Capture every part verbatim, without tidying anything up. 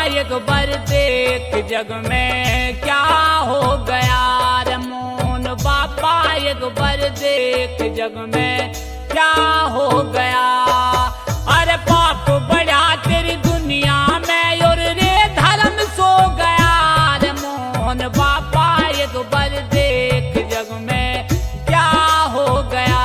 एक बार देख जग में क्या हो गया रे मोहन बाबा, एक बार देख जग में क्या हो गया। अरे पाप बढ़ा तेरी दुनिया में और रे धर्म सो गया रे मोहन बाबा, एक बार देख जग में क्या हो गया।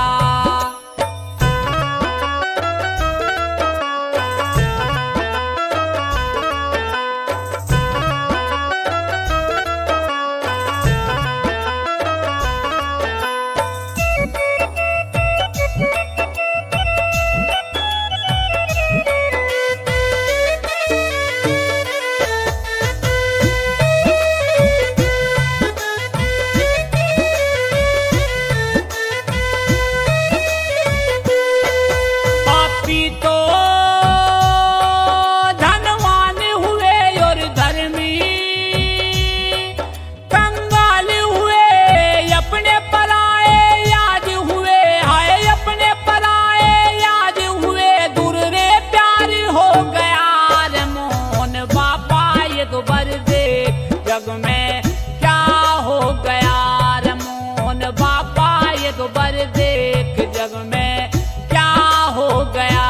जग में क्या हो गया रे मोहन बाबा, एक बार देख जग में क्या हो गया।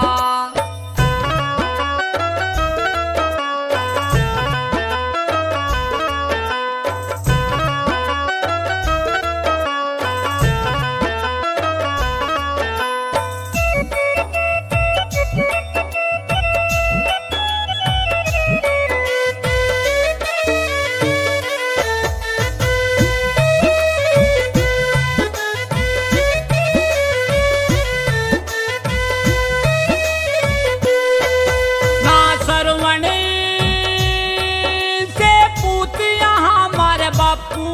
बापू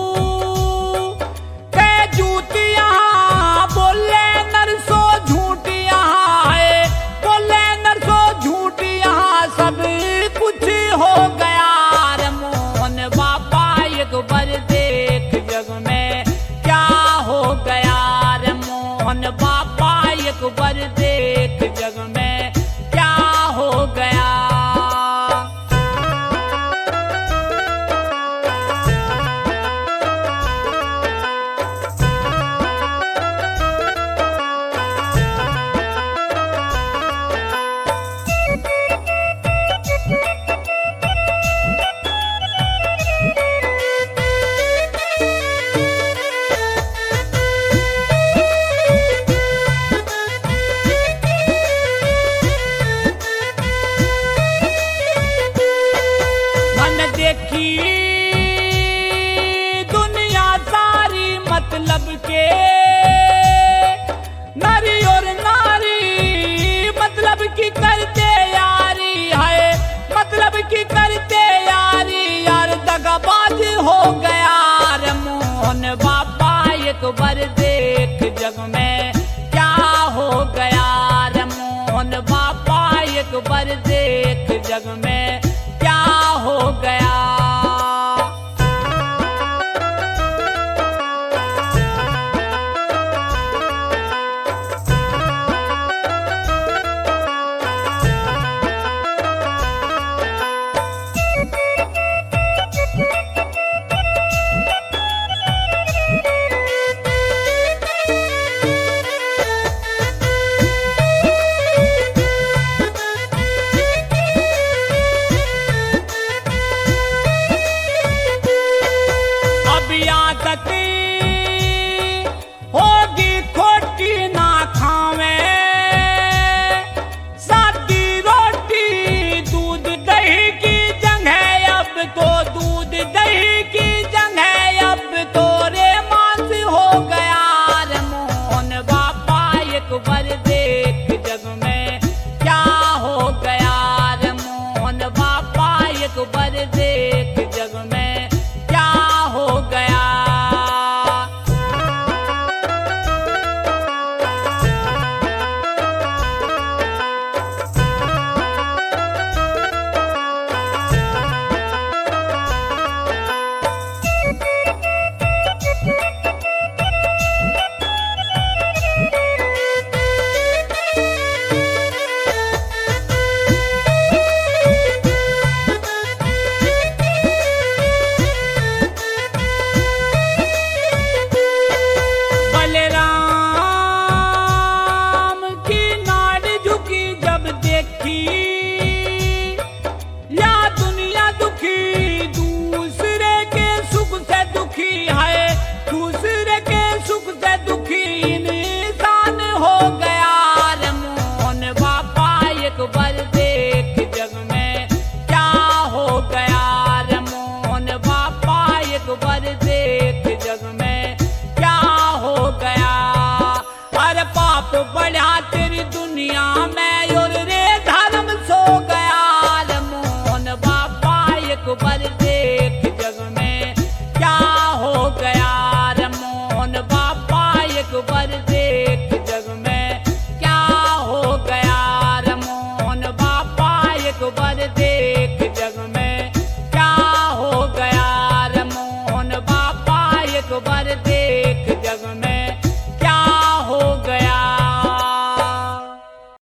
के जूतिया बोले नरसो झूठिया है, बोले नरसो झूठिया सब कुछ हो गया रे मोहन बाबा, एक बार देख जग में क्या हो गया रे मोहन बाबा, एक बार देख जग में क्या हो गया। देखी दुनिया सारी मतलब के नारी और नारी मतलब की करते यारी है, मतलब की करते यारी यार दगाबाज हो गया रे मोहन बाबा, एक बार देख जग में क्या हो गया रे मोहन बाबा, एक बार देख जग में क्या हो गया। की